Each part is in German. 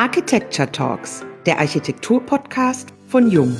Architecture Talks, der Architektur-Podcast von Jung.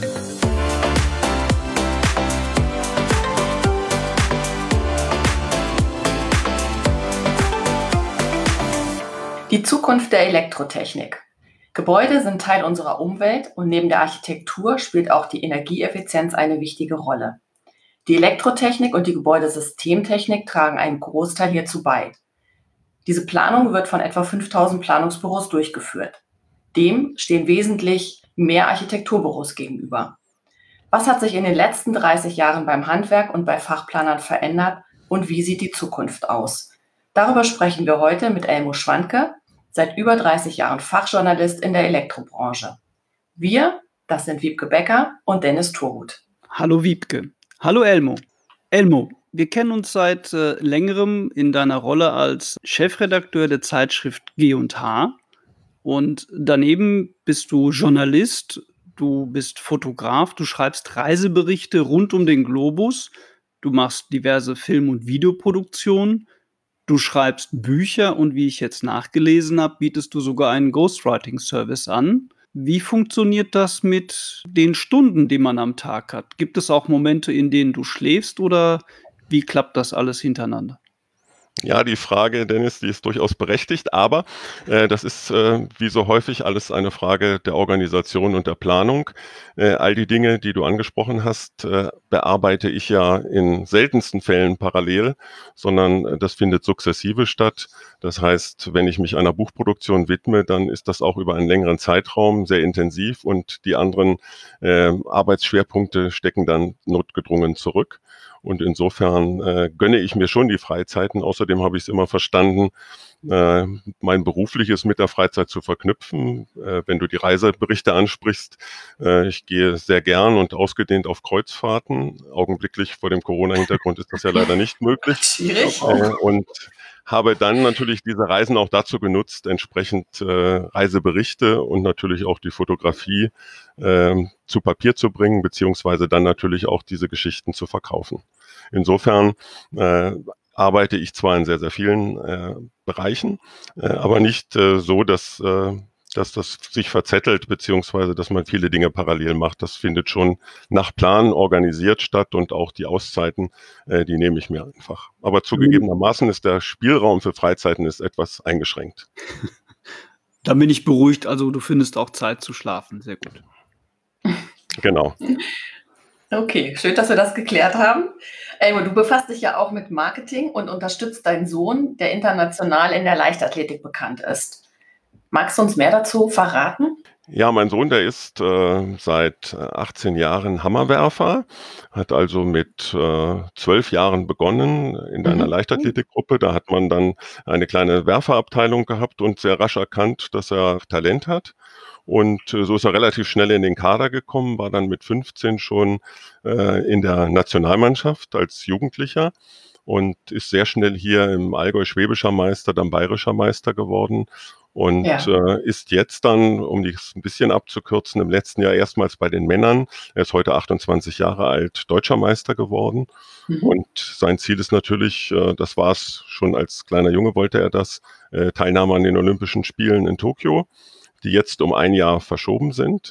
Die Zukunft der Elektrotechnik. Gebäude sind Teil unserer Umwelt und neben der Architektur spielt auch die Energieeffizienz eine wichtige Rolle. Die Elektrotechnik und die Gebäudesystemtechnik tragen einen Großteil hierzu bei. Diese Planung wird von etwa 5000 Planungsbüros durchgeführt. Dem stehen wesentlich mehr Architekturbüros gegenüber. Was hat sich in den letzten 30 Jahren beim Handwerk und bei Fachplanern verändert und wie sieht die Zukunft aus? Darüber sprechen wir heute mit Elmo Schwanke, seit über 30 Jahren Fachjournalist in der Elektrobranche. Wir, das sind Wiebke Becker und Dennis Thorhut. Hallo Wiebke. Hallo Elmo. Elmo, wir kennen uns seit längerem in deiner Rolle als Chefredakteur der Zeitschrift G&H. Und daneben bist du Journalist, du bist Fotograf, du schreibst Reiseberichte rund um den Globus, du machst diverse Film- und Videoproduktionen, du schreibst Bücher und wie ich jetzt nachgelesen habe, bietest du sogar einen Ghostwriting-Service an. Wie funktioniert das mit den Stunden, die man am Tag hat? Gibt es auch Momente, in denen du schläfst oder wie klappt das alles hintereinander? Ja, die Frage, Dennis, die ist durchaus berechtigt, aber das ist wie so häufig alles eine Frage der Organisation und der Planung. All die Dinge, die du angesprochen hast, bearbeite ich ja in seltensten Fällen parallel, sondern das findet sukzessive statt. Das heißt, wenn ich mich einer Buchproduktion widme, dann ist das auch über einen längeren Zeitraum sehr intensiv und die anderen Arbeitsschwerpunkte stecken dann notgedrungen zurück. Und insofern gönne ich mir schon die Freizeiten. Außerdem habe ich es immer verstanden, mein Berufliches mit der Freizeit zu verknüpfen. Wenn du die Reiseberichte ansprichst, ich gehe sehr gern und ausgedehnt auf Kreuzfahrten. Augenblicklich vor dem Corona-Hintergrund ist das ja leider nicht möglich. Schwierig. Und habe dann natürlich diese Reisen auch dazu genutzt, entsprechend Reiseberichte und natürlich auch die Fotografie zu Papier zu bringen, beziehungsweise dann natürlich auch diese Geschichten zu verkaufen. Insofern arbeite ich zwar in sehr, sehr vielen Bereichen, aber nicht so, dass das sich verzettelt, beziehungsweise dass man viele Dinge parallel macht. Das findet schon nach Plan organisiert statt und auch die Auszeiten, die nehme ich mir einfach. Aber zugegebenermaßen ist der Spielraum für Freizeiten ist etwas eingeschränkt. Da bin ich beruhigt, also du findest auch Zeit zu schlafen, sehr gut. Genau. Okay, schön, dass wir das geklärt haben. Elmo, du befasst dich ja auch mit Marketing und unterstützt deinen Sohn, der international in der Leichtathletik bekannt ist. Magst du uns mehr dazu verraten? Ja, mein Sohn, der ist seit 18 Jahren Hammerwerfer, hat also mit 12 Jahren begonnen in einer Leichtathletikgruppe. Da hat man dann eine kleine Werferabteilung gehabt und sehr rasch erkannt, dass er Talent hat. Und so ist er relativ schnell in den Kader gekommen, war dann mit 15 schon in der Nationalmannschaft als Jugendlicher und ist sehr schnell hier im Allgäu schwäbischer Meister, dann bayerischer Meister geworden. Und ist jetzt dann, um das ein bisschen abzukürzen, im letzten Jahr erstmals bei den Männern, er ist heute 28 Jahre alt, deutscher Meister geworden. Und sein Ziel ist natürlich, das war es schon als kleiner Junge, wollte er das, Teilnahme an den Olympischen Spielen in Tokio, die jetzt um ein Jahr verschoben sind.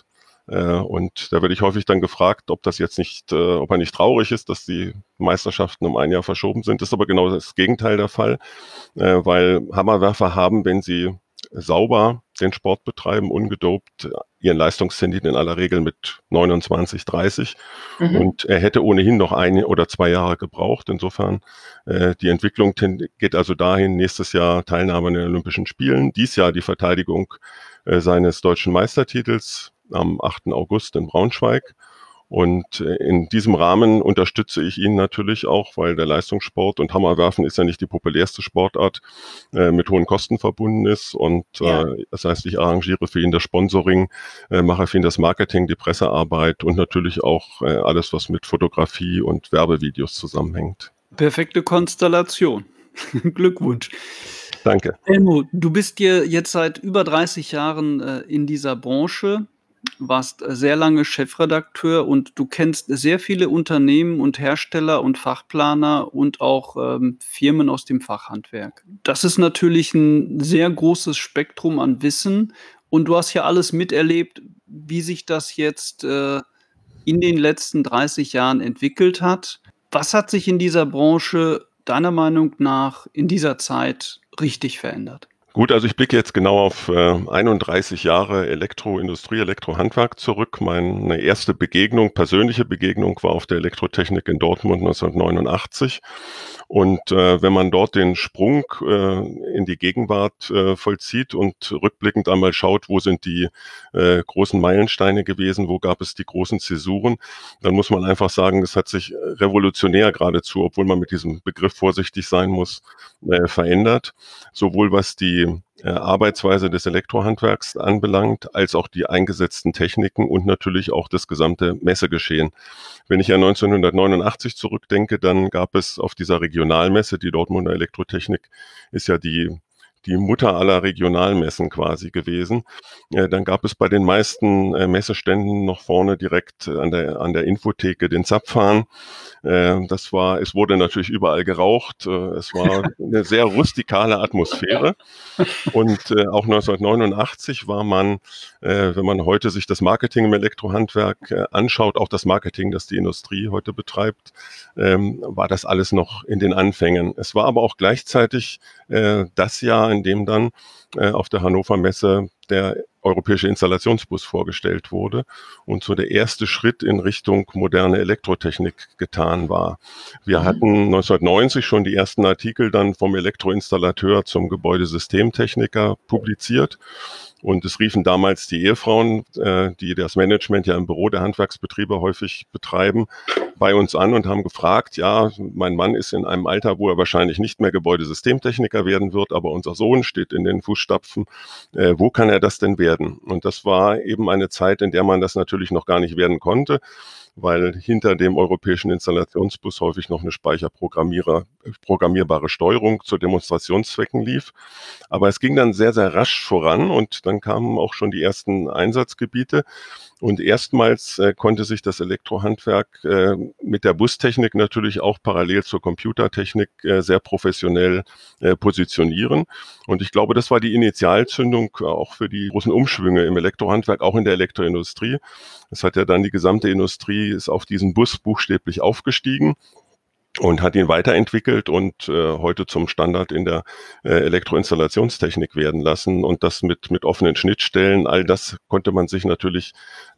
Und da werde ich häufig dann gefragt, ob das jetzt nicht, ob er nicht traurig ist, dass die Meisterschaften um ein Jahr verschoben sind. Das ist aber genau das Gegenteil der Fall, weil Hammerwerfer haben, wenn sie sauber den Sport betreiben, ungedopt, ihren Leistungszenit in aller Regel mit 29, 30. Und er hätte ohnehin noch 1 oder 2 Jahre gebraucht. Insofern, die Entwicklung geht also dahin, nächstes Jahr Teilnahme an den Olympischen Spielen, dies Jahr die Verteidigung seines deutschen Meistertitels am 8. August in Braunschweig. Und in diesem Rahmen unterstütze ich ihn natürlich auch, weil der Leistungssport und Hammerwerfen ist ja nicht die populärste Sportart, mit hohen Kosten verbunden ist. Und das heißt, ich arrangiere für ihn das Sponsoring, mache für ihn das Marketing, die Pressearbeit und natürlich auch alles, was mit Fotografie und Werbevideos zusammenhängt. Perfekte Konstellation. Glückwunsch. Danke. Elmo, du bist jetzt seit über 30 Jahren in dieser Branche, warst sehr lange Chefredakteur und du kennst sehr viele Unternehmen und Hersteller und Fachplaner und auch Firmen aus dem Fachhandwerk. Das ist natürlich ein sehr großes Spektrum an Wissen Und du hast ja alles miterlebt, wie sich das jetzt in den letzten 30 Jahren entwickelt hat. Was hat sich in dieser Branche deiner Meinung nach in dieser Zeit richtig verändert? Gut, also ich blicke jetzt genau auf 31 Jahre Elektroindustrie, Elektrohandwerk zurück. Meine erste Begegnung, persönliche Begegnung, war auf der Elektrotechnik in Dortmund 1989. Und wenn man dort den Sprung in die Gegenwart vollzieht und rückblickend einmal schaut, wo sind die großen Meilensteine gewesen, wo gab es die großen Zäsuren, dann muss man einfach sagen, es hat sich revolutionär geradezu, obwohl man mit diesem Begriff vorsichtig sein muss, verändert. Sowohl was die Arbeitsweise des Elektrohandwerks anbelangt, als auch die eingesetzten Techniken und natürlich auch das gesamte Messegeschehen. Wenn ich an 1989 zurückdenke, dann gab es auf dieser Regionalmesse, die Dortmunder Elektrotechnik ist ja die Mutter aller Regionalmessen quasi gewesen. Dann gab es bei den meisten Messeständen noch vorne direkt an der Infotheke den Zapfhahn. Es wurde natürlich überall geraucht. Es war eine sehr rustikale Atmosphäre. Und auch 1989 war man, wenn man heute sich das Marketing im Elektrohandwerk anschaut, auch das Marketing, das die Industrie heute betreibt, war das alles noch in den Anfängen. Es war aber auch gleichzeitig das Jahr, in dem dann auf der Hannover Messe der europäische Installationsbus vorgestellt wurde und so der erste Schritt in Richtung moderne Elektrotechnik getan war. Wir hatten 1990 schon die ersten Artikel dann vom Elektroinstallateur zum Gebäudesystemtechniker publiziert. Und es riefen damals die Ehefrauen, die das Management ja im Büro der Handwerksbetriebe häufig betreiben, bei uns an und haben gefragt, ja, mein Mann ist in einem Alter, wo er wahrscheinlich nicht mehr Gebäudesystemtechniker werden wird, aber unser Sohn steht in den Fußstapfen. Wo kann er das denn werden? Und das war eben eine Zeit, in der man das natürlich noch gar nicht werden konnte, weil hinter dem europäischen Installationsbus häufig noch eine speicherprogrammierbare Steuerung zu Demonstrationszwecken lief. Aber es ging dann sehr, sehr rasch voran und dann kamen auch schon die ersten Einsatzgebiete. Und erstmals konnte sich das Elektrohandwerk mit der Bustechnik natürlich auch parallel zur Computertechnik sehr professionell positionieren. Und ich glaube, das war die Initialzündung auch für die großen Umschwünge im Elektrohandwerk, auch in der Elektroindustrie. Es hat ja dann die gesamte Industrie ist auf diesen Bus buchstäblich aufgestiegen und hat ihn weiterentwickelt und heute zum Standard in der Elektroinstallationstechnik werden lassen und das mit offenen Schnittstellen. All das konnte man sich natürlich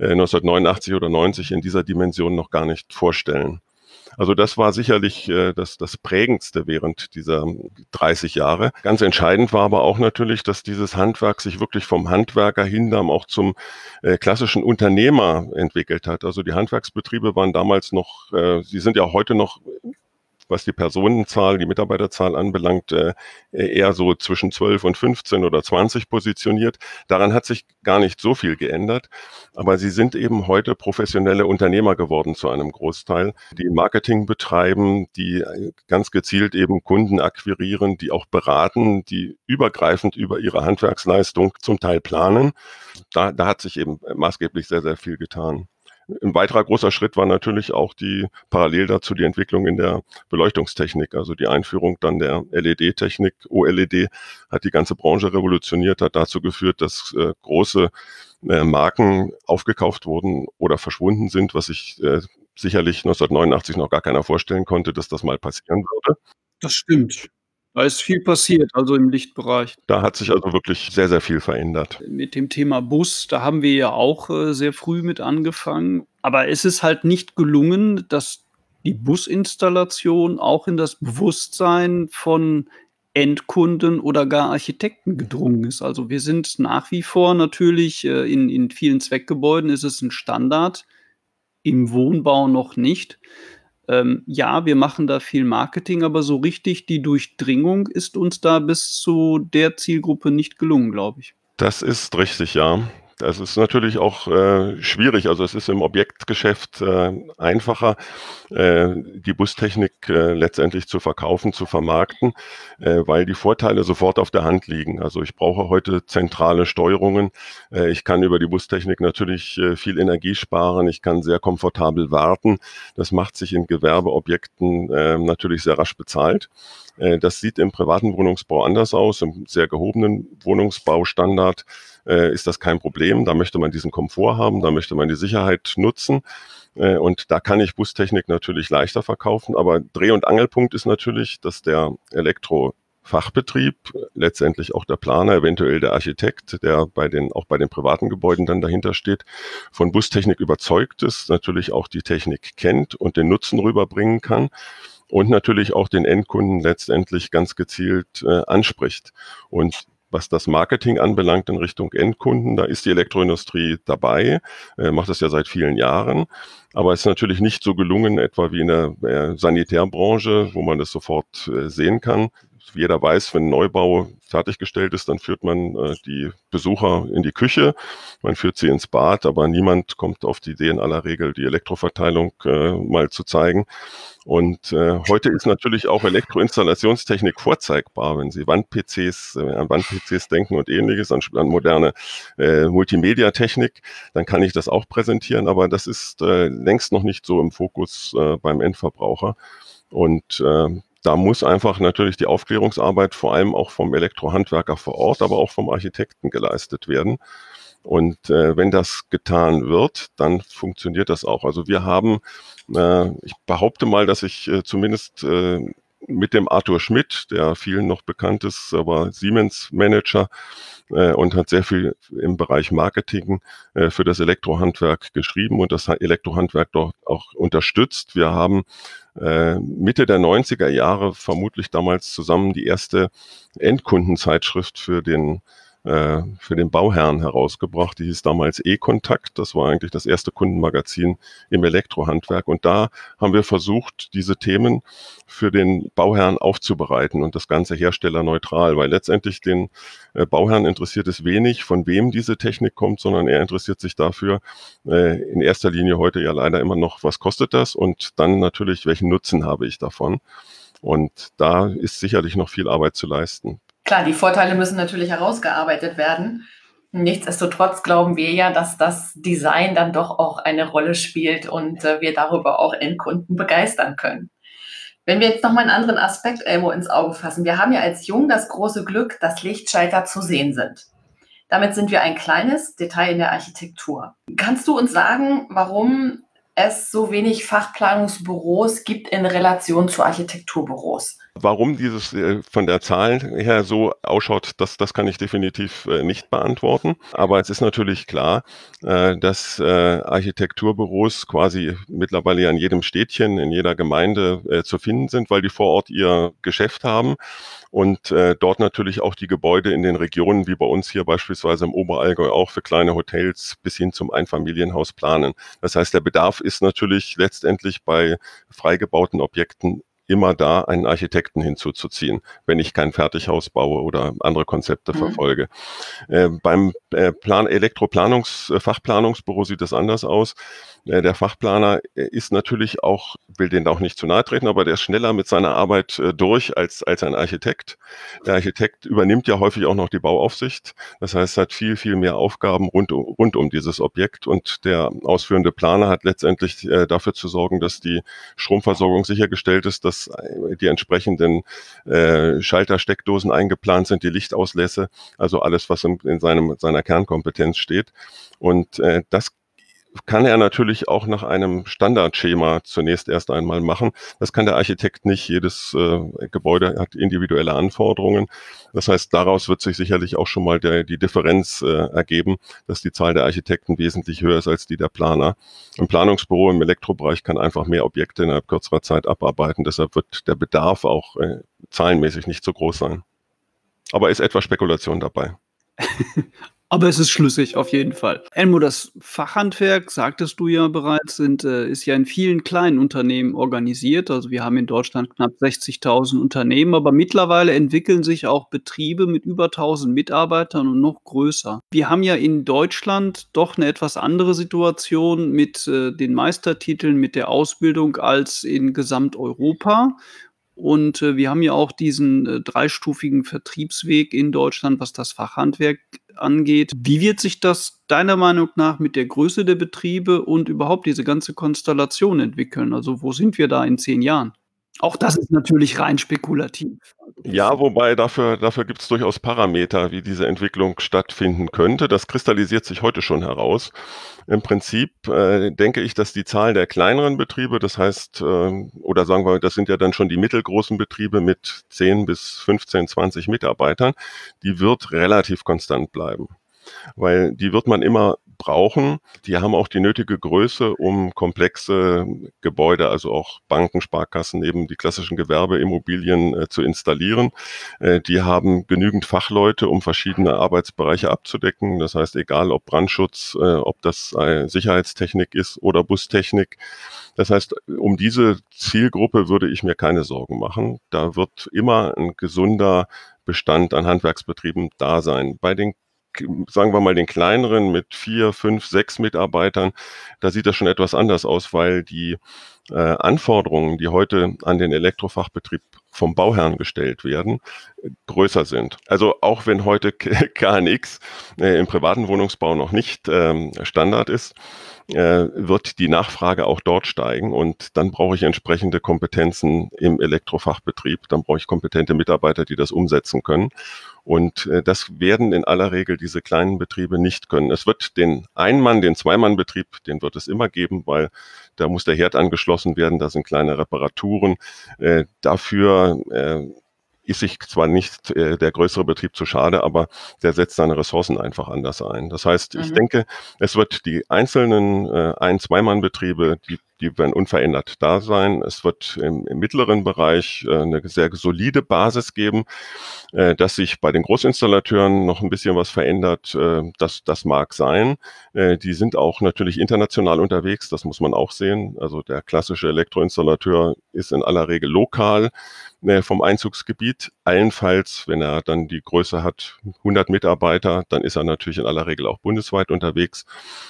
1989 oder 90 in dieser Dimension noch gar nicht vorstellen. Also das war sicherlich das Prägendste während dieser 30 Jahre. Ganz entscheidend war aber auch natürlich, dass dieses Handwerk sich wirklich vom Handwerker hin dann auch zum klassischen Unternehmer entwickelt hat. Also die Handwerksbetriebe waren damals noch, sie sind ja heute noch, was die Personenzahl, die Mitarbeiterzahl anbelangt, eher so zwischen 12 und 15 oder 20 positioniert. Daran hat sich gar nicht so viel geändert. Aber sie sind eben heute professionelle Unternehmer geworden zu einem Großteil, die Marketing betreiben, die ganz gezielt eben Kunden akquirieren, die auch beraten, die übergreifend über ihre Handwerksleistung zum Teil planen. Da hat sich eben maßgeblich sehr, sehr viel getan. Ein weiterer großer Schritt war natürlich auch parallel dazu die Entwicklung in der Beleuchtungstechnik, also die Einführung dann der LED-Technik. OLED hat die ganze Branche revolutioniert, hat dazu geführt, dass große Marken aufgekauft wurden oder verschwunden sind, was sich sicherlich 1989 noch gar keiner vorstellen konnte, dass das mal passieren würde. Das stimmt. Da ist viel passiert, also im Lichtbereich. Da hat sich also wirklich sehr, sehr viel verändert. Mit dem Thema Bus, da haben wir ja auch sehr früh mit angefangen. Aber es ist halt nicht gelungen, dass die Businstallation auch in das Bewusstsein von Endkunden oder gar Architekten gedrungen ist. Also wir sind nach wie vor natürlich in vielen Zweckgebäuden ist es ein Standard, im Wohnbau noch nicht. Ja, wir machen da viel Marketing, aber so richtig die Durchdringung ist uns da bis zu der Zielgruppe nicht gelungen, glaube ich. Das ist richtig, ja. Das ist natürlich auch schwierig. Also es ist im Objektgeschäft einfacher, die Bustechnik letztendlich zu verkaufen, zu vermarkten, weil die Vorteile sofort auf der Hand liegen. Also ich brauche heute zentrale Steuerungen. Ich kann über die Bustechnik natürlich viel Energie sparen. Ich kann sehr komfortabel warten. Das macht sich in Gewerbeobjekten natürlich sehr rasch bezahlt. Das sieht im privaten Wohnungsbau anders aus. Im sehr gehobenen Wohnungsbaustandard ist das kein Problem. Da möchte man diesen Komfort haben, da möchte man die Sicherheit nutzen. Und da kann ich Bustechnik natürlich leichter verkaufen. Aber Dreh- und Angelpunkt ist natürlich, dass der Elektrofachbetrieb, letztendlich auch der Planer, eventuell der Architekt, der auch bei den privaten Gebäuden dann dahinter steht, von Bustechnik überzeugt ist, natürlich auch die Technik kennt und den Nutzen rüberbringen kann und natürlich auch den Endkunden letztendlich ganz gezielt anspricht. Und was das Marketing anbelangt in Richtung Endkunden, da ist die Elektroindustrie dabei, macht das ja seit vielen Jahren. Aber es ist natürlich nicht so gelungen, etwa wie in der Sanitärbranche, wo man das sofort sehen kann. Jeder weiß, wenn ein Neubau fertiggestellt ist, dann führt man die Besucher in die Küche, man führt sie ins Bad, aber niemand kommt auf die Idee in aller Regel, die Elektroverteilung mal zu zeigen. Und heute ist natürlich auch Elektroinstallationstechnik vorzeigbar, wenn Sie an Wand-PCs denken und ähnliches, an moderne Multimedia-Technik, dann kann ich das auch präsentieren, aber das ist längst noch nicht so im Fokus beim Endverbraucher. Und da muss einfach natürlich die Aufklärungsarbeit vor allem auch vom Elektrohandwerker vor Ort, aber auch vom Architekten geleistet werden. Und wenn das getan wird, dann funktioniert das auch. Also wir haben, ich behaupte mal, dass ich zumindest mit dem Arthur Schmidt, der vielen noch bekannt ist, aber Siemens-Manager und hat sehr viel im Bereich Marketing für das Elektrohandwerk geschrieben und das Elektrohandwerk dort auch unterstützt. Wir haben Mitte der 90er Jahre vermutlich damals zusammen die erste Endkundenzeitschrift für den Bauherrn herausgebracht. Die hieß damals E-Kontakt. Das war eigentlich das erste Kundenmagazin im Elektrohandwerk. Und da haben wir versucht, diese Themen für den Bauherrn aufzubereiten und das Ganze herstellerneutral, weil letztendlich den Bauherrn interessiert es wenig, von wem diese Technik kommt, sondern er interessiert sich dafür in erster Linie heute ja leider immer noch, was kostet das und dann natürlich, welchen Nutzen habe ich davon. Und da ist sicherlich noch viel Arbeit zu leisten. Klar, die Vorteile müssen natürlich herausgearbeitet werden. Nichtsdestotrotz glauben wir ja, dass das Design dann doch auch eine Rolle spielt und wir darüber auch Endkunden begeistern können. Wenn wir jetzt nochmal einen anderen Aspekt, Elmo, ins Auge fassen. Wir haben ja als Jung das große Glück, dass Lichtschalter zu sehen sind. Damit sind wir ein kleines Detail in der Architektur. Kannst du uns sagen, warum es so wenig Fachplanungsbüros gibt in Relation zu Architekturbüros? Warum dieses von der Zahl her so ausschaut, das kann ich definitiv nicht beantworten. Aber es ist natürlich klar, dass Architekturbüros quasi mittlerweile ja in jedem Städtchen, in jeder Gemeinde zu finden sind, weil die vor Ort ihr Geschäft haben und dort natürlich auch die Gebäude in den Regionen, wie bei uns hier beispielsweise im Oberallgäu auch für kleine Hotels bis hin zum Einfamilienhaus planen. Das heißt, der Bedarf ist natürlich letztendlich bei freigebauten Objekten immer da, einen Architekten hinzuzuziehen, wenn ich kein Fertighaus baue oder andere Konzepte verfolge. Beim Fachplanungsbüro sieht das anders aus. Der Fachplaner ist natürlich auch, will denen auch nicht zu nahe treten, aber der ist schneller mit seiner Arbeit durch als ein Architekt. Der Architekt übernimmt ja häufig auch noch die Bauaufsicht. Das heißt, er hat viel, viel mehr Aufgaben rund um dieses Objekt und der ausführende Planer hat letztendlich dafür zu sorgen, dass die Stromversorgung sichergestellt ist, dass die entsprechenden Schalter, Steckdosen eingeplant sind, die Lichtauslässe, also alles, was in seiner Kernkompetenz steht. Und das kann er natürlich auch nach einem Standardschema zunächst erst einmal machen. Das kann der Architekt nicht. Jedes Gebäude hat individuelle Anforderungen. Das heißt, daraus wird sich sicherlich auch schon mal die Differenz ergeben, dass die Zahl der Architekten wesentlich höher ist als die der Planer. Ein Planungsbüro im Elektrobereich kann einfach mehr Objekte innerhalb kürzerer Zeit abarbeiten. Deshalb wird der Bedarf auch zahlenmäßig nicht so groß sein. Aber ist etwas Spekulation dabei. Aber es ist schlüssig, auf jeden Fall. Elmo, das Fachhandwerk, sagtest du ja bereits, ist ja in vielen kleinen Unternehmen organisiert. Also wir haben in Deutschland knapp 60.000 Unternehmen, aber mittlerweile entwickeln sich auch Betriebe mit über 1.000 Mitarbeitern und noch größer. Wir haben ja in Deutschland doch eine etwas andere Situation mit den Meistertiteln, mit der Ausbildung als in Gesamteuropa. Und wir haben ja auch diesen dreistufigen Vertriebsweg in Deutschland, was das Fachhandwerk angeht. Wie wird sich das deiner Meinung nach mit der Größe der Betriebe und überhaupt diese ganze Konstellation entwickeln? Also wo sind wir da in 10 Jahren? Auch das ist natürlich rein spekulativ. Ja, wobei dafür gibt es durchaus Parameter, wie diese Entwicklung stattfinden könnte. Das kristallisiert sich heute schon heraus. Im Prinzip denke ich, dass die Zahl der kleineren Betriebe, das heißt, oder sagen wir, das sind ja dann schon die mittelgroßen Betriebe mit 10 bis 15, 20 Mitarbeitern, die wird relativ konstant bleiben. Weil die wird man immer brauchen. Die haben auch die nötige Größe, um komplexe Gebäude, also auch Banken, Sparkassen, eben die klassischen Gewerbeimmobilien zu installieren. Die haben genügend Fachleute, um verschiedene Arbeitsbereiche abzudecken. Das heißt, egal ob Brandschutz, ob das Sicherheitstechnik ist oder Bustechnik. Das heißt, um diese Zielgruppe würde ich mir keine Sorgen machen. Da wird immer ein gesunder Bestand an Handwerksbetrieben da sein. Bei den, sagen wir mal, den kleineren mit 4, 5, 6 Mitarbeitern, da sieht das schon etwas anders aus, weil die Anforderungen, die heute an den Elektrofachbetrieb vom Bauherrn gestellt werden, größer sind. Also auch wenn heute KNX im privaten Wohnungsbau noch nicht Standard ist, wird die Nachfrage auch dort steigen und dann brauche ich entsprechende Kompetenzen im Elektrofachbetrieb, dann brauche ich kompetente Mitarbeiter, die das umsetzen können. Und das werden in aller Regel diese kleinen Betriebe nicht können. Es wird den Ein-Mann-, den Zwei-Mann-Betrieb, den wird es immer geben, weil da muss der Herd angeschlossen werden, da sind kleine Reparaturen. Dafür ist sich zwar nicht der größere Betrieb zu schade, aber der setzt seine Ressourcen einfach anders ein. Das heißt, ich denke, es wird die einzelnen Ein-, Zwei-Mann-Betriebe, die werden unverändert da sein. Es wird im mittleren Bereich eine sehr solide Basis geben. Dass sich bei den Großinstallateuren noch ein bisschen was verändert, das mag sein. Die sind auch natürlich international unterwegs, das muss man auch sehen. Also der klassische Elektroinstallateur ist in aller Regel lokal vom Einzugsgebiet. Allenfalls, wenn er dann die Größe hat, 100 Mitarbeiter, dann ist er natürlich in aller Regel auch bundesweit unterwegs.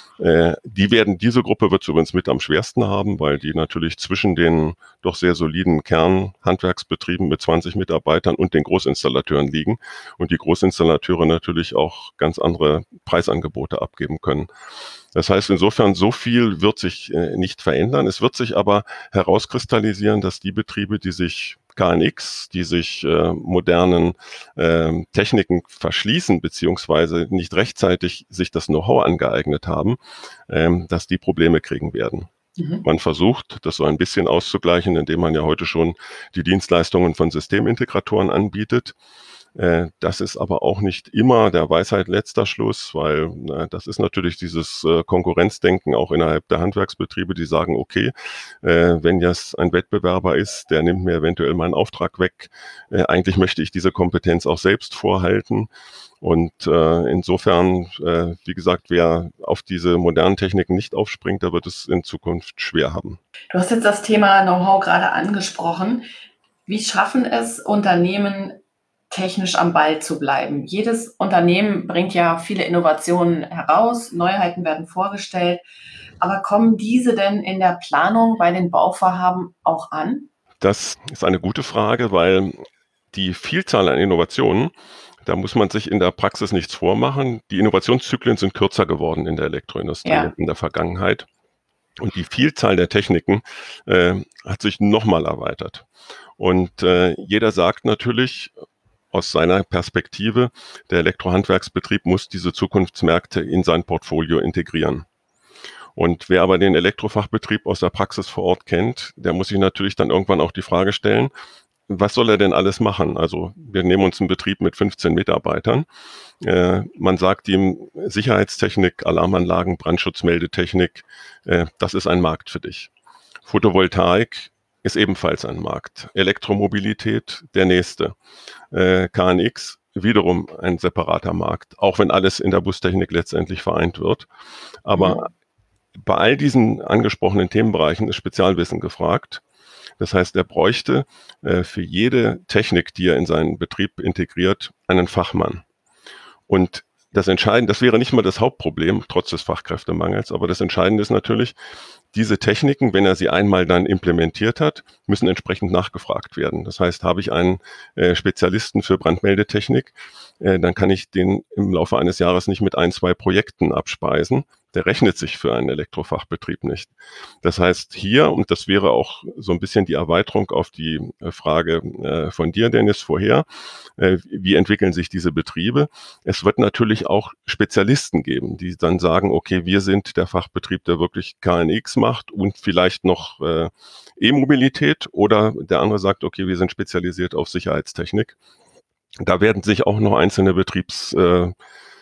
Diese Gruppe wird es übrigens mit am schwersten haben, weil die natürlich zwischen den doch sehr soliden Kernhandwerksbetrieben mit 20 Mitarbeitern und den Großinstallateuren liegen und die Großinstallateure natürlich auch ganz andere Preisangebote abgeben können. Das heißt, insofern, so viel wird sich nicht verändern. Es wird sich aber herauskristallisieren, dass die Betriebe, die sich KNX, die sich modernen Techniken verschließen, beziehungsweise nicht rechtzeitig sich das Know-how angeeignet haben, dass die Probleme kriegen werden. Man versucht, das so ein bisschen auszugleichen, indem man ja heute schon die Dienstleistungen von Systemintegratoren anbietet. Das ist aber auch nicht immer der Weisheit letzter Schluss, weil das ist natürlich dieses Konkurrenzdenken auch innerhalb der Handwerksbetriebe, die sagen, okay, wenn jetzt ein Wettbewerber ist, der nimmt mir eventuell meinen Auftrag weg. Eigentlich möchte ich diese Kompetenz auch selbst vorhalten. Und insofern, wie gesagt, wer auf diese modernen Techniken nicht aufspringt, der wird es in Zukunft schwer haben. Du hast jetzt das Thema Know-how gerade angesprochen. Wie schaffen es Unternehmen, technisch am Ball zu bleiben? Jedes Unternehmen bringt ja viele Innovationen heraus, Neuheiten werden vorgestellt, aber kommen diese denn in der Planung bei den Bauvorhaben auch an? Das ist eine gute Frage, weil die Vielzahl an Innovationen, da muss man sich in der Praxis nichts vormachen. Die Innovationszyklen sind kürzer geworden in der Elektroindustrie in der Vergangenheit. Und die Vielzahl der Techniken hat sich nochmal erweitert. Und jeder sagt natürlich aus seiner Perspektive, der Elektrohandwerksbetrieb muss diese Zukunftsmärkte in sein Portfolio integrieren. Und wer aber den Elektrofachbetrieb aus der Praxis vor Ort kennt, der muss sich natürlich dann irgendwann auch die Frage stellen, was soll er denn alles machen? Also wir nehmen uns einen Betrieb mit 15 Mitarbeitern. Man sagt ihm Sicherheitstechnik, Alarmanlagen, Brandschutzmeldetechnik, das ist ein Markt für dich. Photovoltaik ist ebenfalls ein Markt. Elektromobilität, der nächste. KNX, wiederum ein separater Markt, auch wenn alles in der Bustechnik letztendlich vereint wird. Aber bei all diesen angesprochenen Themenbereichen ist Spezialwissen gefragt. Das heißt, er bräuchte für jede Technik, die er in seinen Betrieb integriert, einen Fachmann. Und das Entscheidende, das wäre nicht mal das Hauptproblem, trotz des Fachkräftemangels, aber das Entscheidende ist natürlich, diese Techniken, wenn er sie einmal dann implementiert hat, müssen entsprechend nachgefragt werden. Das heißt, habe ich einen Spezialisten für Brandmeldetechnik, dann kann ich den im Laufe eines Jahres nicht mit 1, 2 Projekten abspeisen. der rechnet sich für einen Elektrofachbetrieb nicht. Das heißt hier, und das wäre auch so ein bisschen die Erweiterung auf die Frage von dir, Dennis, vorher, wie entwickeln sich diese Betriebe? Es wird natürlich auch Spezialisten geben, die dann sagen, okay, wir sind der Fachbetrieb, der wirklich KNX macht und vielleicht noch E-Mobilität, oder der andere sagt, okay, wir sind spezialisiert auf Sicherheitstechnik. Da werden sich auch noch einzelne Betriebscluster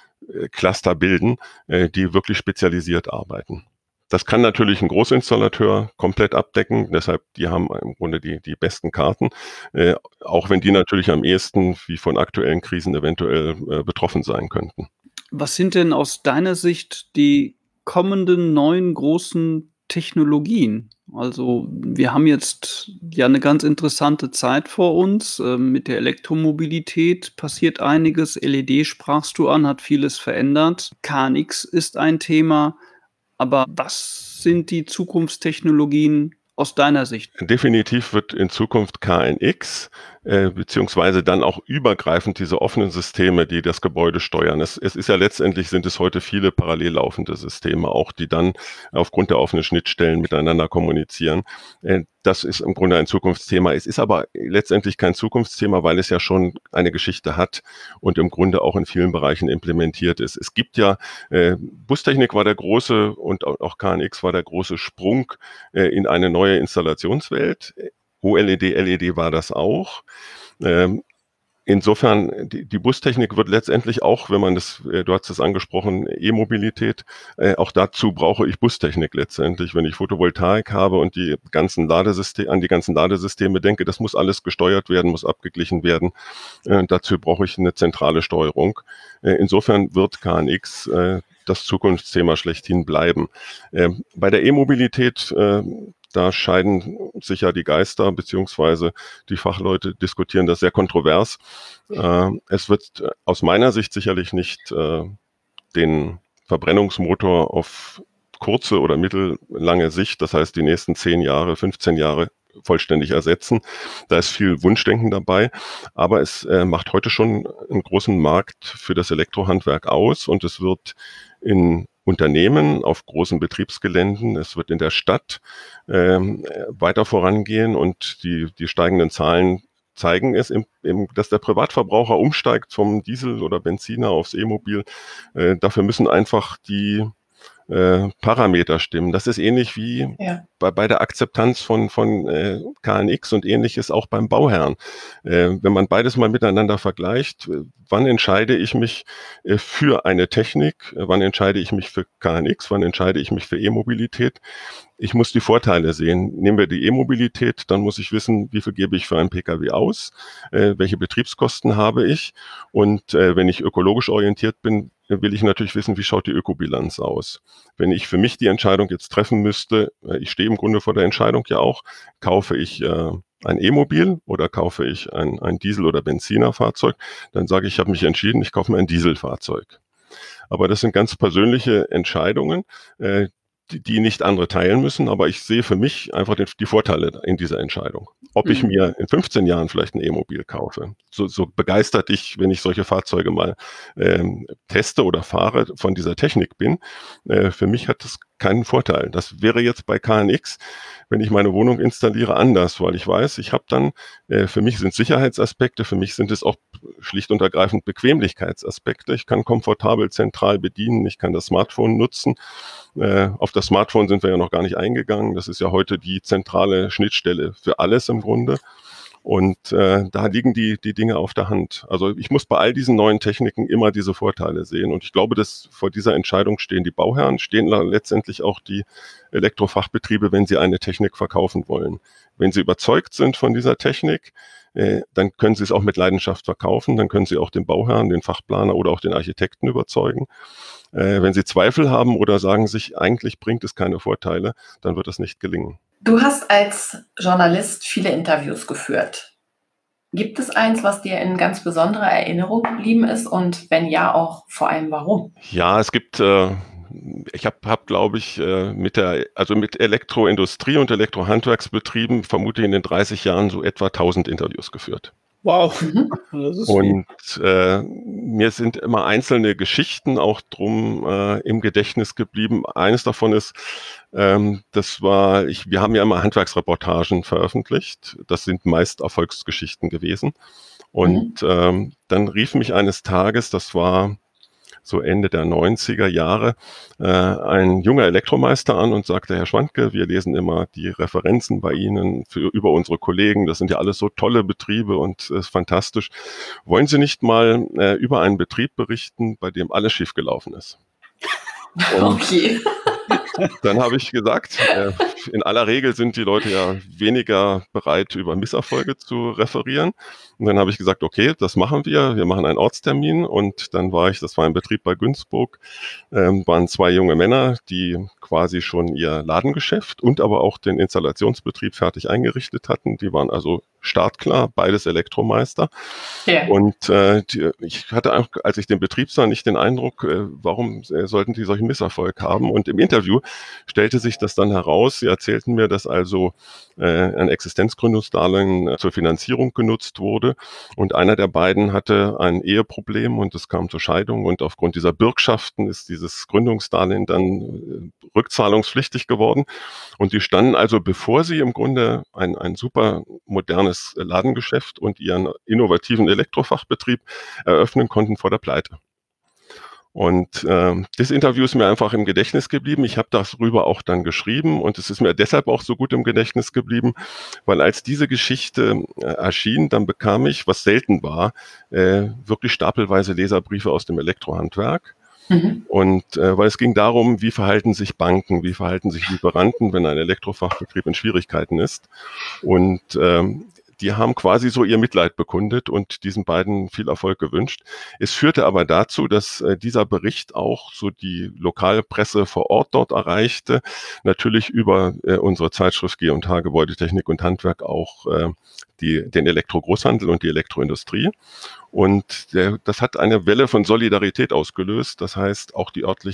bilden, die wirklich spezialisiert arbeiten. Das kann natürlich ein Großinstallateur komplett abdecken, deshalb die haben im Grunde die besten Karten, auch wenn die natürlich am ehesten wie von aktuellen Krisen eventuell betroffen sein könnten. Was sind denn aus deiner Sicht die kommenden neuen großen Technologien? Also, wir haben jetzt ja eine ganz interessante Zeit vor uns. Mit der Elektromobilität passiert einiges. LED sprachst du an, hat vieles verändert. KNX ist ein Thema. Aber was sind die Zukunftstechnologien aus deiner Sicht? Definitiv wird in Zukunft KNX beziehungsweise dann auch übergreifend diese offenen Systeme, die das Gebäude steuern. Es ist ja letztendlich, sind es heute viele parallel laufende Systeme, auch die dann aufgrund der offenen Schnittstellen miteinander kommunizieren. Das ist im Grunde ein Zukunftsthema. Es ist aber letztendlich kein Zukunftsthema, weil es ja schon eine Geschichte hat und im Grunde auch in vielen Bereichen implementiert ist. Es gibt ja, Bustechnik war der große und auch KNX war der große Sprung in eine neue Installationswelt. OLED, LED war das auch. Insofern, die Bustechnik wird letztendlich auch, wenn man das, du hast es angesprochen, E-Mobilität, auch dazu brauche ich Bustechnik letztendlich. Wenn ich Photovoltaik habe und an die ganzen Ladesysteme denke, das muss alles gesteuert werden, muss abgeglichen werden. Dazu brauche ich eine zentrale Steuerung. Insofern wird KNX das Zukunftsthema schlechthin bleiben. Bei der E-Mobilität, da scheiden sich ja die Geister, beziehungsweise die Fachleute diskutieren das sehr kontrovers. Es wird aus meiner Sicht sicherlich nicht den Verbrennungsmotor auf kurze oder mittellange Sicht, das heißt die nächsten 10 Jahre, 15 Jahre, vollständig ersetzen. Da ist viel Wunschdenken dabei, aber es macht heute schon einen großen Markt für das Elektrohandwerk aus, und es wird in Unternehmen auf großen Betriebsgeländen, es wird in der Stadt weiter vorangehen, und die steigenden Zahlen zeigen es, dass der Privatverbraucher umsteigt vom Diesel oder Benziner aufs E-Mobil. Dafür müssen einfach die Parameter stimmen. Das ist ähnlich wie bei der Akzeptanz von KNX und Ähnliches auch beim Bauherrn. Wenn man beides mal miteinander vergleicht, wann entscheide ich mich für eine Technik, wann entscheide ich mich für KNX, wann entscheide ich mich für E-Mobilität? Ich muss die Vorteile sehen. Nehmen wir die E-Mobilität, dann muss ich wissen, wie viel gebe ich für einen Pkw aus, welche Betriebskosten habe ich, und wenn ich ökologisch orientiert bin, will ich natürlich wissen, wie schaut die Ökobilanz aus. Wenn ich für mich die Entscheidung jetzt treffen müsste, ich stehe im Grunde vor der Entscheidung ja auch, kaufe ich ein E-Mobil oder kaufe ich ein Diesel- oder Benzinerfahrzeug, dann sage ich, ich habe mich entschieden, ich kaufe mir ein Dieselfahrzeug. Aber das sind ganz persönliche Entscheidungen, die nicht andere teilen müssen, aber ich sehe für mich einfach die Vorteile in dieser Entscheidung. Ob ich mir in 15 Jahren vielleicht ein E-Mobil kaufe, so begeistert ich, wenn ich solche Fahrzeuge mal teste oder fahre, von dieser Technik bin, für mich hat das keinen Vorteil. Das wäre jetzt bei KNX, wenn ich meine Wohnung installiere, anders, weil ich weiß, ich habe dann, für mich sind Sicherheitsaspekte, für mich sind es auch schlicht und ergreifend Bequemlichkeitsaspekte. Ich kann komfortabel zentral bedienen, ich kann das Smartphone nutzen. Auf das Smartphone sind wir ja noch gar nicht eingegangen. Das ist ja heute die zentrale Schnittstelle für alles im Grunde. Und da liegen die Dinge auf der Hand. Also ich muss bei all diesen neuen Techniken immer diese Vorteile sehen. Und ich glaube, dass vor dieser Entscheidung stehen die Bauherren, stehen letztendlich auch die Elektrofachbetriebe, wenn sie eine Technik verkaufen wollen. Wenn sie überzeugt sind von dieser Technik, dann können sie es auch mit Leidenschaft verkaufen. Dann können sie auch den Bauherrn, den Fachplaner oder auch den Architekten überzeugen. Wenn sie Zweifel haben oder sagen sich, eigentlich bringt es keine Vorteile, dann wird es nicht gelingen. Du hast als Journalist viele Interviews geführt. Gibt es eins, was dir in ganz besonderer Erinnerung geblieben ist, und wenn ja, auch vor allem warum? Ja, es gibt, ich habe, glaube ich, mit Elektroindustrie und Elektrohandwerksbetrieben vermutlich in den 30 Jahren so etwa 1000 Interviews geführt. Wow, Mhm. das ist viel. Und mir sind immer einzelne Geschichten auch drum im Gedächtnis geblieben. Eines davon ist, wir haben ja immer Handwerksreportagen veröffentlicht. Das sind meist Erfolgsgeschichten gewesen. Und Mhm. dann rief mich eines Tages, das war so Ende der 90er Jahre, ein junger Elektromeister an und sagte: Herr Schwantke, wir lesen immer die Referenzen bei Ihnen über unsere Kollegen. Das sind ja alles so tolle Betriebe und es ist fantastisch. Wollen Sie nicht mal über einen Betrieb berichten, bei dem alles schiefgelaufen ist? Und Okay. dann habe ich gesagt, in aller Regel sind die Leute ja weniger bereit, über Misserfolge zu referieren. Und dann habe ich gesagt, okay, das machen wir. Wir machen einen Ortstermin. Und dann das war ein Betrieb bei Günzburg, waren 2 junge Männer, die quasi schon ihr Ladengeschäft und aber auch den Installationsbetrieb fertig eingerichtet hatten. Die waren also startklar, beides Elektromeister. Ja. Und ich hatte auch, als ich den Betrieb sah, nicht den Eindruck, warum sollten die solchen Misserfolg haben. Und im Interview stellte sich das dann heraus. Sie erzählten mir, dass also ein Existenzgründungsdarlehen zur Finanzierung genutzt wurde. Und einer der beiden hatte ein Eheproblem und es kam zur Scheidung. Und aufgrund dieser Bürgschaften ist dieses Gründungsdarlehen dann rückzahlungspflichtig geworden. Und die standen also, bevor sie im Grunde ein super modernes Ladengeschäft und ihren innovativen Elektrofachbetrieb eröffnen konnten, vor der Pleite. Und das Interview ist mir einfach im Gedächtnis geblieben. Ich habe darüber auch dann geschrieben und es ist mir deshalb auch so gut im Gedächtnis geblieben, weil als diese Geschichte erschien, dann bekam ich, was selten war, wirklich stapelweise Leserbriefe aus dem Elektrohandwerk. Mhm. Und weil es ging darum, wie verhalten sich Banken, wie verhalten sich Lieferanten, wenn ein Elektrofachbetrieb in Schwierigkeiten ist. Und die haben quasi so ihr Mitleid bekundet und diesen beiden viel Erfolg gewünscht. Es führte aber dazu, dass dieser Bericht auch so die Lokalpresse vor Ort dort erreichte, natürlich über unsere Zeitschrift G&H Gebäudetechnik und Handwerk auch den Elektrogroßhandel und die Elektroindustrie. Und das hat eine Welle von Solidarität ausgelöst. Das heißt, auch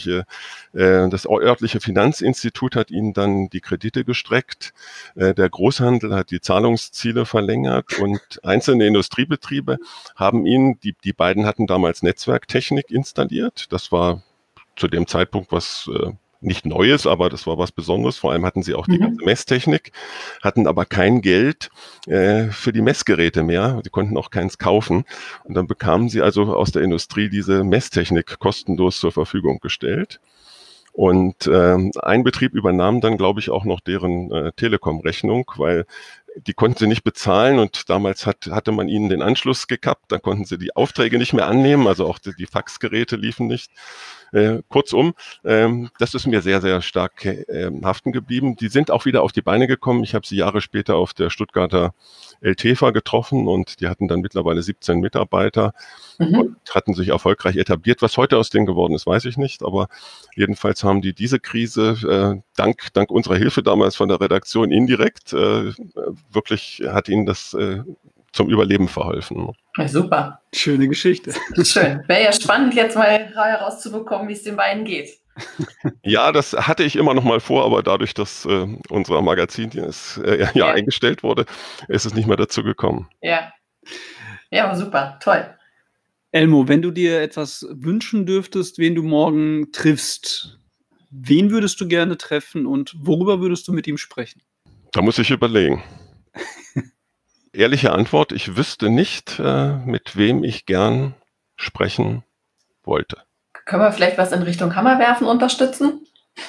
das örtliche Finanzinstitut hat ihnen dann die Kredite gestreckt. Der Großhandel hat die Zahlungsziele verlängert und einzelne Industriebetriebe haben die beiden hatten damals Netzwerktechnik installiert. Das war zu dem Zeitpunkt was nicht Neues, aber das war was Besonderes. Vor allem hatten sie auch die ganze Messtechnik, hatten aber kein Geld für die Messgeräte mehr. Die konnten auch keins kaufen. Und dann bekamen sie also aus der Industrie diese Messtechnik kostenlos zur Verfügung gestellt. Und ein Betrieb übernahm dann, glaube ich, auch noch deren Telekom-Rechnung, weil die konnten sie nicht bezahlen und damals hatte man ihnen den Anschluss gekappt, da konnten sie die Aufträge nicht mehr annehmen, also auch die Faxgeräte liefen nicht. Kurzum, das ist mir sehr, sehr stark haften geblieben. Die sind auch wieder auf die Beine gekommen. Ich habe sie Jahre später auf der Stuttgarter LTFA getroffen und die hatten dann mittlerweile 17 Mitarbeiter und hatten sich erfolgreich etabliert. Was heute aus denen geworden ist, weiß ich nicht, aber jedenfalls haben die diese Krise dank unserer Hilfe damals von der Redaktion indirekt wirklich hat ihnen das zum Überleben verholfen. Ja, super. Schöne Geschichte. Schön. Wäre ja spannend, jetzt mal herauszubekommen, wie es den beiden geht. Ja, das hatte ich immer noch mal vor, aber dadurch, dass unser Magazin eingestellt wurde, ist es nicht mehr dazu gekommen. Ja. Ja, aber super. Toll. Elmo, wenn du dir etwas wünschen dürftest, wen du morgen triffst, wen würdest du gerne treffen und worüber würdest du mit ihm sprechen? Da muss ich überlegen. Ehrliche Antwort, ich wüsste nicht, mit wem ich gern sprechen wollte. Können wir vielleicht was in Richtung Hammerwerfen unterstützen?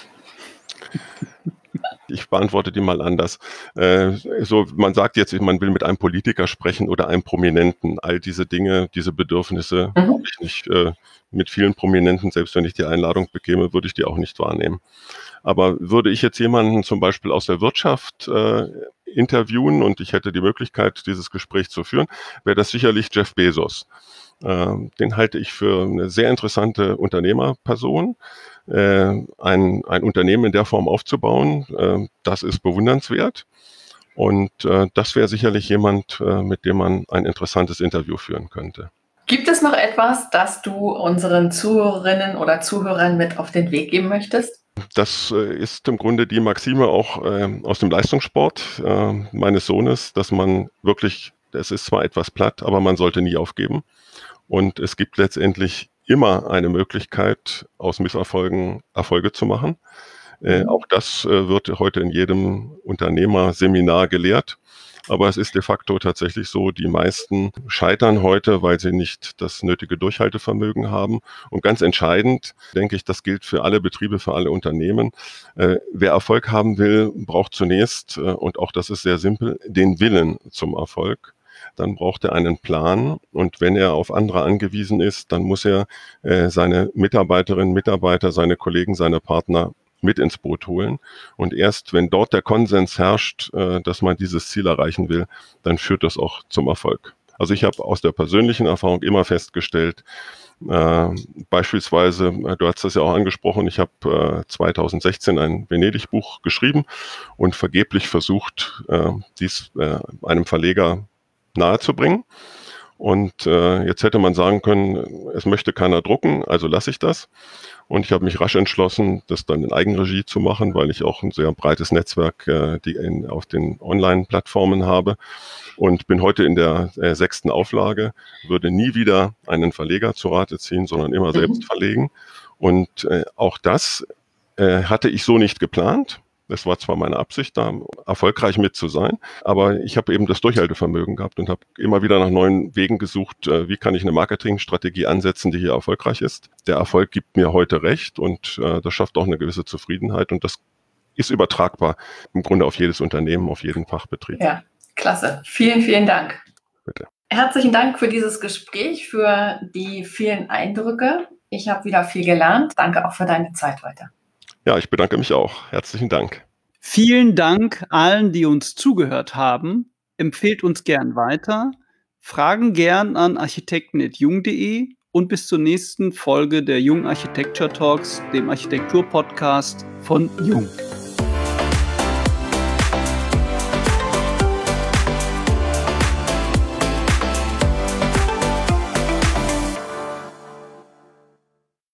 Ich beantworte die mal anders. Man sagt jetzt, man will mit einem Politiker sprechen oder einem Prominenten. All diese Dinge, diese Bedürfnisse habe ich nicht mit vielen Prominenten. Selbst wenn ich die Einladung bekäme, würde ich die auch nicht wahrnehmen. Aber würde ich jetzt jemanden zum Beispiel aus der Wirtschaft interviewen und ich hätte die Möglichkeit, dieses Gespräch zu führen, wäre das sicherlich Jeff Bezos. Den halte ich für eine sehr interessante Unternehmerperson. Ein Unternehmen in der Form aufzubauen, das ist bewundernswert. Und das wäre sicherlich jemand, mit dem man ein interessantes Interview führen könnte. Gibt es noch etwas, das du unseren Zuhörerinnen oder Zuhörern mit auf den Weg geben möchtest? Das ist im Grunde die Maxime auch aus dem Leistungssport meines Sohnes, dass man wirklich Es ist zwar etwas platt, aber man sollte nie aufgeben. Und es gibt letztendlich immer eine Möglichkeit, aus Misserfolgen Erfolge zu machen. Auch das wird heute in jedem Unternehmerseminar gelehrt. Aber es ist de facto tatsächlich so, die meisten scheitern heute, weil sie nicht das nötige Durchhaltevermögen haben. Und ganz entscheidend, denke ich, das gilt für alle Betriebe, für alle Unternehmen. Wer Erfolg haben will, braucht zunächst, und auch das ist sehr simpel, den Willen zum Erfolg. Dann braucht er einen Plan. Und wenn er auf andere angewiesen ist, dann muss er seine Mitarbeiterinnen, Mitarbeiter, seine Kollegen, seine Partner mit ins Boot holen. Und erst wenn dort der Konsens herrscht, dass man dieses Ziel erreichen will, dann führt das auch zum Erfolg. Also ich habe aus der persönlichen Erfahrung immer festgestellt, beispielsweise, du hast das ja auch angesprochen, ich habe 2016 ein Venedig-Buch geschrieben und vergeblich versucht, dies einem Verleger nahezubringen. Und jetzt hätte man sagen können, es möchte keiner drucken, also lasse ich das. Und ich habe mich rasch entschlossen, das dann in Eigenregie zu machen, weil ich auch ein sehr breites Netzwerk auf den Online-Plattformen habe. Und bin heute in der 6. Auflage, würde nie wieder einen Verleger zu Rate ziehen, sondern immer selbst verlegen. Und auch das hatte ich so nicht geplant. Das war zwar meine Absicht, da erfolgreich mit zu sein, aber ich habe eben das Durchhaltevermögen gehabt und habe immer wieder nach neuen Wegen gesucht, wie kann ich eine Marketingstrategie ansetzen, die hier erfolgreich ist. Der Erfolg gibt mir heute recht und das schafft auch eine gewisse Zufriedenheit und das ist übertragbar im Grunde auf jedes Unternehmen, auf jeden Fachbetrieb. Ja, klasse. Vielen, vielen Dank. Bitte. Herzlichen Dank für dieses Gespräch, für die vielen Eindrücke. Ich habe wieder viel gelernt. Danke auch für deine Zeit heute. Ja, ich bedanke mich auch. Herzlichen Dank. Vielen Dank allen, die uns zugehört haben. Empfehlt uns gern weiter. Fragen gern an architekten@jung.de und bis zur nächsten Folge der Jung Architecture Talks, dem Architektur-Podcast von Jung.